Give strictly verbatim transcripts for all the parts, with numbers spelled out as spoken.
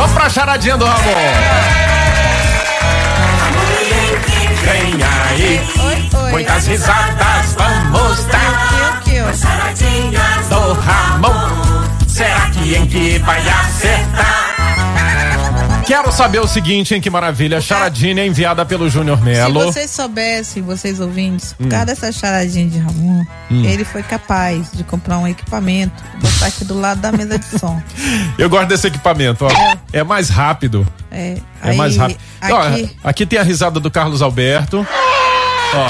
Vamos pra charadinha do Ramon. Vem aí, Oi, oi. muitas risadas vamos dar. Que, que, que, Charadinha do Ramon, será que em que vai acertar? Quero saber o seguinte, hein, que maravilha. A charadinha enviada pelo Júnior Melo. Se vocês soubessem, vocês ouvintes, por causa dessa charadinha de Ramon, Hum. ele foi capaz de comprar um equipamento e botar aqui do lado da mesa de som. Eu gosto desse equipamento, ó. É, é mais rápido. É, É aí, mais rápido. Ó, Aqui, aqui tem a risada do Carlos Alberto. Ó,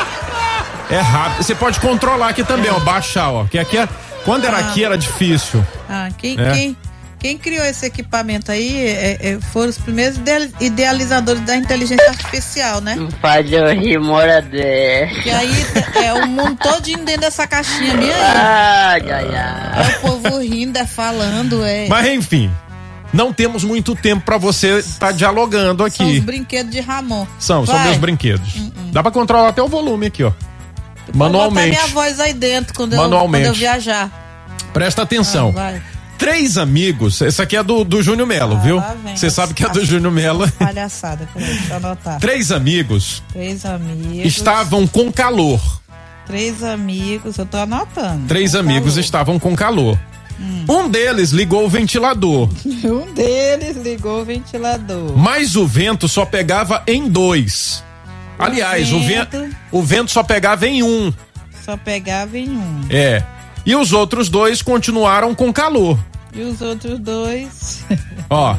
aqui, é rápido. Você pode controlar aqui também, ó. Baixar, ó. Que aqui é, quando era Ah. aqui era difícil. ah, quem, É. quem, quem criou esse equipamento aí é, é, foram os primeiros ide- idealizadores da inteligência artificial, né? Não faz eu rir, moradé. E aí é o mundo todinho dentro dessa caixinha minha aí. Ai, ai, ai. É o povo rindo, é falando, é. Mas enfim, não temos muito tempo pra você estar dialogando São os aqui. brinquedos de Ramon. São, são Vai. meus brinquedos. Dá pra controlar até o volume aqui, ó. Pode Manualmente. botar minha voz aí dentro quando, Manualmente. Eu, quando eu viajar. Presta atenção. Ah, vai. Três amigos, esse aqui é do, do Júnior Melo, Ah, viu? lá vem. Você sabe que é do Júnior Melo. Palhaçada, peraí, deixa eu anotar. Três amigos Três amigos. estavam com calor. Três amigos, eu tô anotando. Três Com amigos calor. estavam com calor. Um deles ligou o ventilador, Um deles ligou o ventilador. mas o vento só pegava em dois. Aliás, o vento, vento. o vento só pegava em um. Só pegava em um. É. E os outros dois continuaram com calor. E os outros dois. Ó.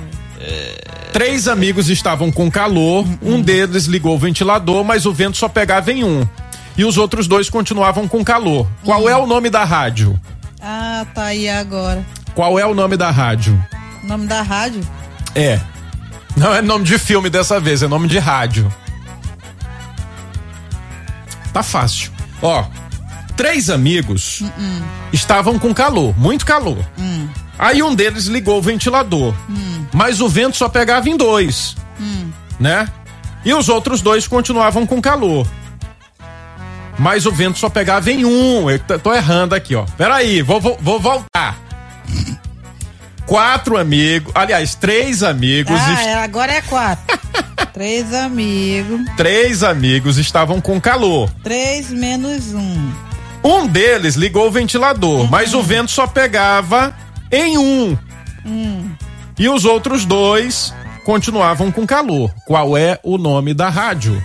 Três amigos estavam com calor, um deles ligou o ventilador, mas o vento só pegava em um. E os outros dois continuavam com calor. Qual é o nome da rádio? Ah, tá aí agora. Qual é o nome da rádio? O nome da rádio? É. Não é nome de filme dessa vez, é nome de rádio. Tá fácil. Ó, três amigos estavam com calor, muito calor. Aí um deles ligou o ventilador, mas o vento só pegava em dois, né? E os outros dois continuavam com calor. Mas o vento só pegava em um. Eu t- tô errando aqui, ó. Peraí, vou, vou, vou voltar. Quatro amigos, aliás, três amigos. Ah, est- é, agora é quatro. Três amigos. Três amigos estavam com calor. Três menos um. Um deles ligou o ventilador, mas o vento só pegava em um. E os outros dois continuavam com calor. Qual é o nome da rádio?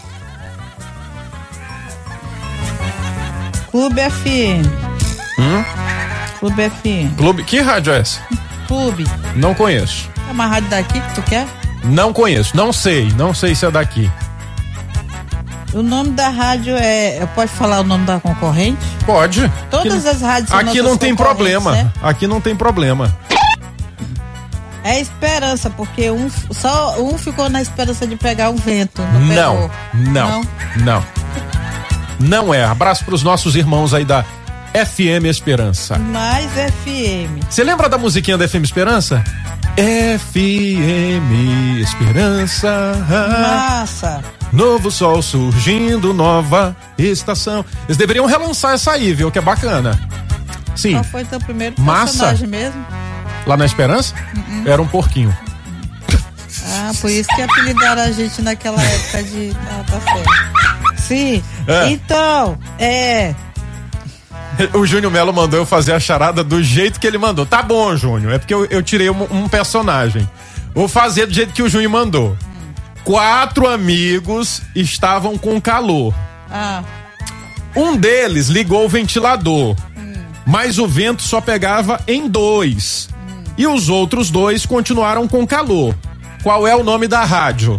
Clube F M. Hum? Clube F M. Clube. Que rádio é essa? Clube. Não conheço. É uma rádio daqui que tu quer? Não conheço. Não sei. Não sei se é daqui. O nome da rádio é. Eu posso falar o nome da concorrente? Pode. Todas Aqui, as rádios são aqui nossas não tem concorrentes, problema. né? Aqui não tem problema. É esperança, porque um, só um ficou na esperança de pegar um vento. Não, Não, pegou. não, não. Não é. Abraço pros nossos irmãos aí da F M Esperança. Mais F M. Você lembra da musiquinha da F M Esperança? F M Esperança. Massa. Novo sol surgindo, nova estação. Eles deveriam relançar essa aí, viu? Que é bacana. Sim. Qual foi teu primeiro Massa. personagem mesmo? Lá na Esperança? Era um porquinho. Ah, por isso que apelidaram a gente naquela época de. Ah, tá certo. Sim. É. Então, é. O Júnior Melo mandou eu fazer a charada do jeito que ele mandou. Tá bom, Júnior. É porque eu, eu tirei um, um personagem. Vou fazer do jeito que o Júnior mandou. Quatro amigos estavam com calor. Ah, Um deles ligou o ventilador, mas o vento só pegava em dois. E os outros dois continuaram com calor. Qual é o nome da rádio?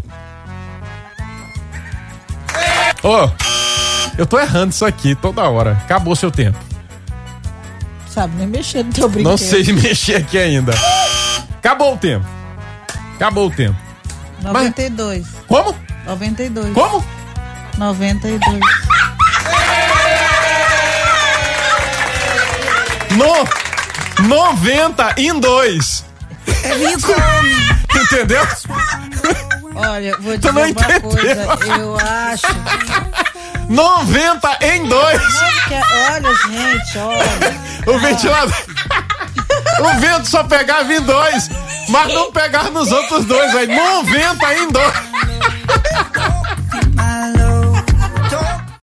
Ô, eu tô errando isso aqui toda hora. Acabou seu tempo. sabe nem mexer no teu brinquedo. Não sei mexer aqui ainda. Acabou o tempo. Acabou o tempo. noventa e dois. Como? noventa e dois. Como? noventa e dois. No, noventa em dois. Entendeu? Olha, vou Tu dizer não uma entendeu? coisa, eu acho. noventa em dois. Não, que- olha, gente, olha. O ventilador. O vento só pegava em dois. Mas não pegar nos outros dois, aí. noventa em dois.